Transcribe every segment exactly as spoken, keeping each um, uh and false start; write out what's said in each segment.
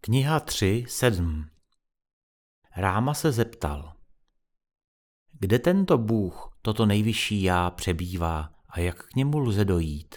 Kniha tři sedm. Ráma se zeptal: Kde tento Bůh, toto nejvyšší já, přebývá a jak k němu lze dojít?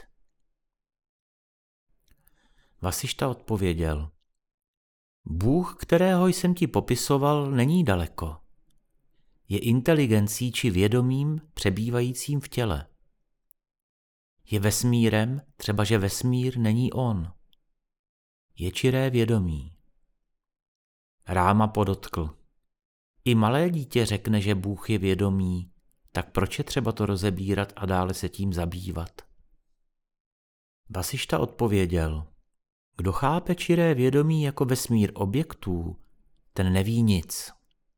Vasišta odpověděl: Bůh, kterého jsem ti popisoval, není daleko. Je inteligencí či vědomím přebývajícím v těle. Je vesmírem, třebaže vesmír není on. Je čiré vědomí. Ráma podotkl: I malé dítě řekne, že Bůh je vědomí, tak proč je třeba to rozebírat a dále se tím zabývat? Vasišta odpověděl: Kdo chápe čiré vědomí jako vesmír objektů, ten neví nic.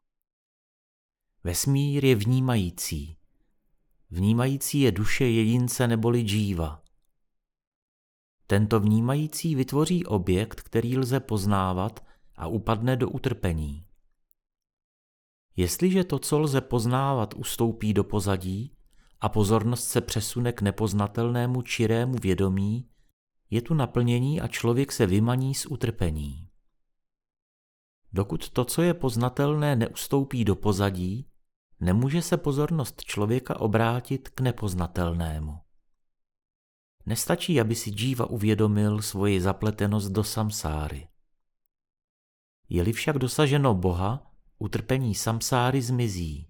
Vesmír je vnímající. Vnímající je duše jedince neboli džíva. Tento vnímající vytvoří objekt, který lze poznávat a upadne do utrpení. Jestliže to, co lze poznávat, ustoupí do pozadí a pozornost se přesune k nepoznatelnému čirému vědomí, je tu naplnění a člověk se vymaní z utrpení. Dokud to, co je poznatelné, neustoupí do pozadí, nemůže se pozornost člověka obrátit k nepoznatelnému. Nestačí, aby si džíva uvědomil svoji zapletenost do samsáry. Je-li však dosaženo Boha, utrpení samsáry zmizí.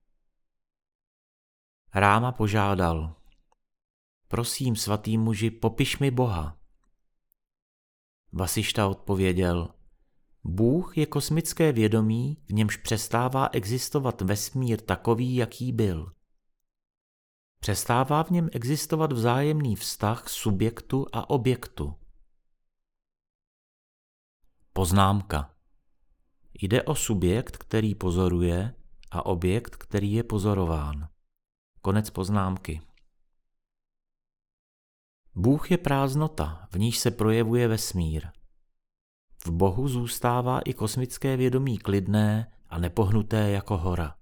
Ráma požádal: Prosím, svatý muži, popiš mi Boha. Vasišta odpověděl: Bůh je kosmické vědomí, v němž přestává existovat vesmír takový, jaký byl. Přestává v něm existovat vzájemný vztah subjektu a objektu. Poznámka. Jde o subjekt, který pozoruje, a objekt, který je pozorován. Konec poznámky. Bůh je prázdnota, v níž se projevuje vesmír. V Bohu zůstává i kosmické vědomí klidné a nepohnuté jako hora.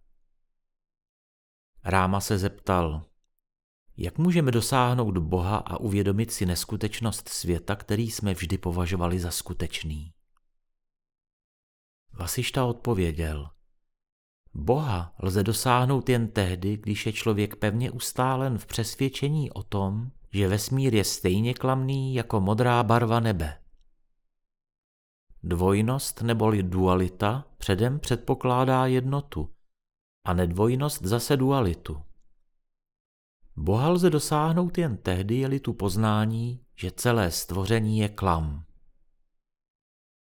Ráma se zeptal: Jak můžeme dosáhnout Boha a uvědomit si neskutečnost světa, který jsme vždy považovali za skutečný? Vasišta odpověděl: Boha lze dosáhnout jen tehdy, když je člověk pevně ustálen v přesvědčení o tom, že vesmír je stejně klamný jako modrá barva nebe. Dvojnost neboli dualita předem předpokládá jednotu a nedvojnost zase dualitu. Boha lze dosáhnout jen tehdy, je-li tu poznání, že celé stvoření je klam.